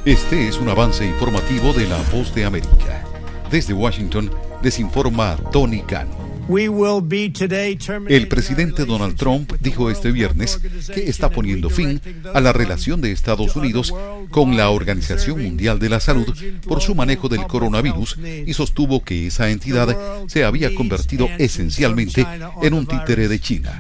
Este es un avance informativo de La Voz de América. Desde Washington, les informa Tony Cano. El presidente Donald Trump dijo este viernes que está poniendo fin a la relación de Estados Unidos con la Organización Mundial de la Salud por su manejo del coronavirus y sostuvo que esa entidad se había convertido esencialmente en un títere de China.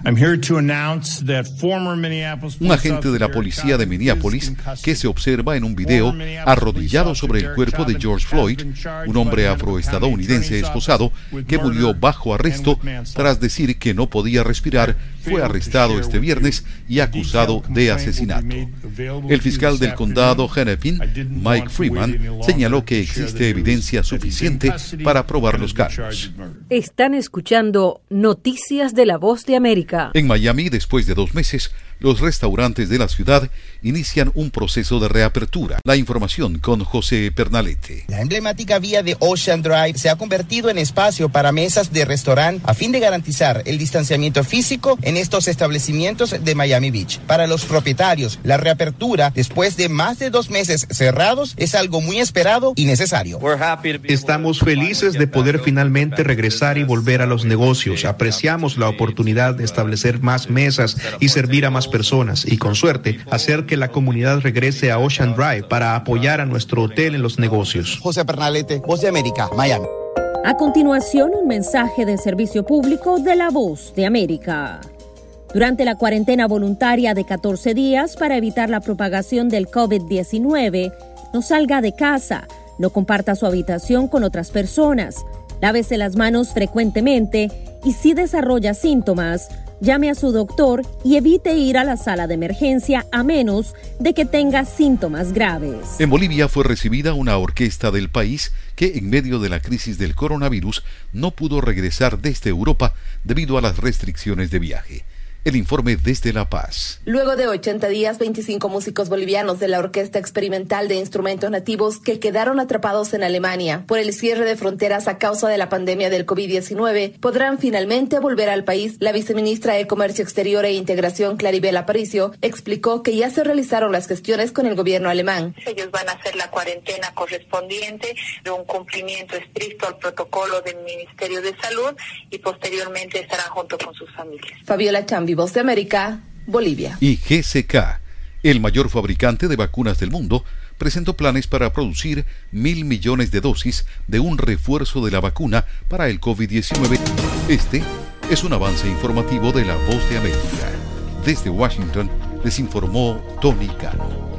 Un agente de la policía de Minneapolis que se observa en un video arrodillado sobre el cuerpo de George Floyd, un hombre afroestadounidense esposado que murió bajo arresto tras decir que no podía respirar, fue arrestado este viernes y acusado de asesinato. El fiscal del condado Hennepin, Mike Freeman, señaló que existe evidencia suficiente para probar los cargos. Están escuchando Noticias de La Voz de América. En Miami, después de 2 meses, los restaurantes de la ciudad inician un proceso de reapertura. La información con José Pernalete. La emblemática vía de Ocean Drive se ha convertido en espacio para mesas de restaurante a fin de garantizar el distanciamiento físico en estos establecimientos de Miami Beach. Para los propietarios, la reapertura después de más de 2 meses cerrados es algo muy esperado y necesario. Estamos felices de poder finalmente regresar y volver a los negocios. Apreciamos la oportunidad de establecer más mesas y servir a más personas y, con suerte, hacer que la comunidad regrese a Ocean Drive para apoyar a nuestro hotel en los negocios. José Pernalete, Voz de América, Miami. A continuación, un mensaje de servicio público de La Voz de América. Durante la cuarentena voluntaria de 14 días para evitar la propagación del COVID-19, no salga de casa, no comparta su habitación con otras personas, lávese las manos frecuentemente y si desarrolla síntomas, llame a su doctor y evite ir a la sala de emergencia a menos de que tenga síntomas graves. En Bolivia fue recibida una orquesta del país que en medio de la crisis del coronavirus no pudo regresar desde Europa debido a las restricciones de viaje. El informe desde La Paz. Luego de 80 días, 25 músicos bolivianos de la Orquesta Experimental de Instrumentos Nativos que quedaron atrapados en Alemania por el cierre de fronteras a causa de la pandemia del COVID-19 podrán finalmente volver al país. La viceministra de Comercio Exterior e Integración, Claribel Aparicio, explicó que ya se realizaron las gestiones con el gobierno alemán. Ellos van a hacer la cuarentena correspondiente de un cumplimiento estricto al protocolo del Ministerio de Salud y posteriormente estarán junto con sus familias. Fabiola Chambi, Voz de América, Bolivia. Y GSK, el mayor fabricante de vacunas del mundo, presentó planes para producir 1.000 millones de dosis de un refuerzo de la vacuna para el COVID-19. Este es un avance informativo de La Voz de América. Desde Washington les informó Tony Cano.